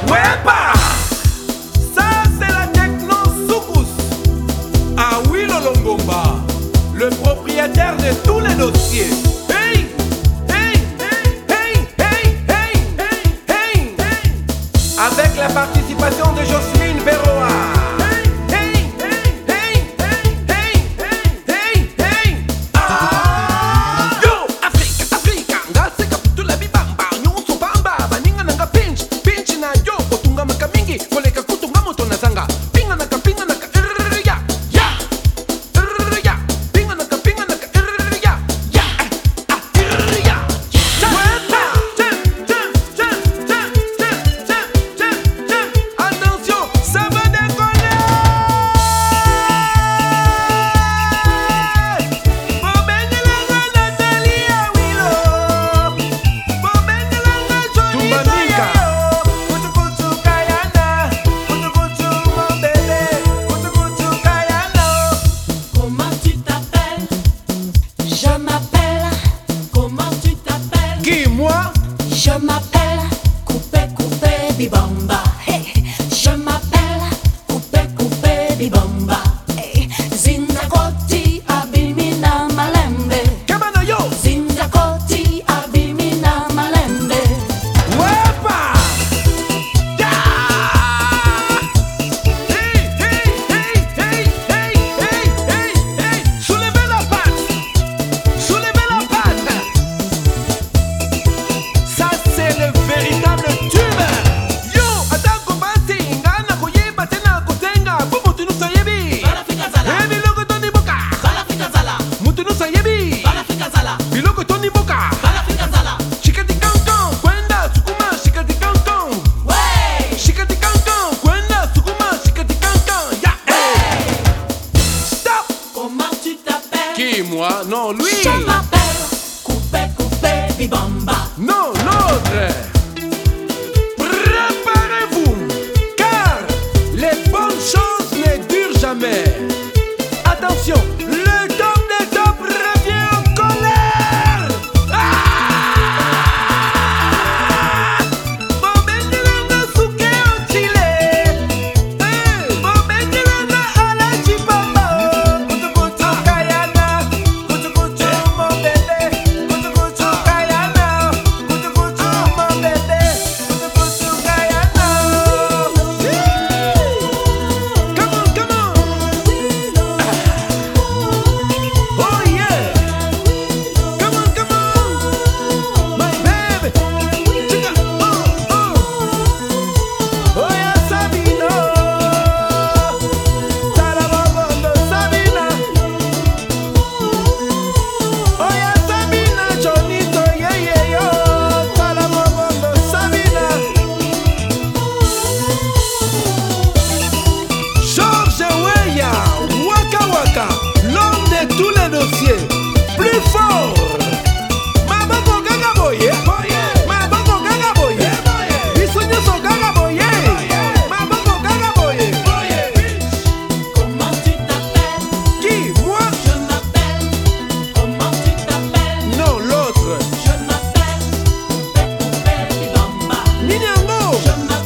Wepa! Ça c'est la techno Soukous. Ah oui Lolongomba, le propriétaire de tous les dossiers. Hey! Hey! Hey! Hey! Hey! Hey! Hey! Avec la participation de Jocelyne Berroa. Je m'appelle Coupé Coupé Bibamba. Hey. Je m'appelle Coupé Coupé Bibamba. Hey. Zindakoti abimina malembe. Kamano yo. Zindakoti abimina malembe. Wepa! Ya! Hey, hey, hey, hey, hey, hey, hey, hey. Soulevez la patte. Soulevez la patte. Ça c'est le véritable tube. Yo, atako basi ngana koyeba tena kotenga bubutu nusayebi. Ebi logo toni boka. Mutu nusayebi. Biloko toni boka. Shikati kankan kwenda sukuma shikati kankan. Shikati kankan kwenda sukuma shikati kankan. Ya. Stop. Comment tu t'appelles? Qui moi? Non, lui. Je m'appelle Coupé Coupé Bibamba. Non, l'autre. Préparez-vous, car les bonnes choses ne durent jamais. Attention, le top des tops revient en colère. Bobengelanga souke en Chile. Bobengelanga ala chipapa. Kutu kutu kayana, kutu kutu mon bébé. Kutu kutu kayana, kutu kutu mon bébé. Kutu kutu kayana. Come on, come on. Oh yeah. Come on, come on. My baby. Chica. Oh, oh. Oh yeah, Sabino. Talabobondo, Sabina. Oh yeah, Sabina, Jonito, yeah, yeah, yo. Talabobondo, Sabina. Georges Weah, Waka Waka, l'homme de tous les dossiers, plus fort. Maboko Gaga Boye, Maboko Gaga Boye, Bisognoso Gaga Boye, Maboko Gaga Boye. Comment tu t'appelles? Qui, moi? Je m'appelle. Comment tu t'appelles? Non, l'autre. Je m'appelle Coupé Coupé Bibamba. Ninyango, Je m'appelle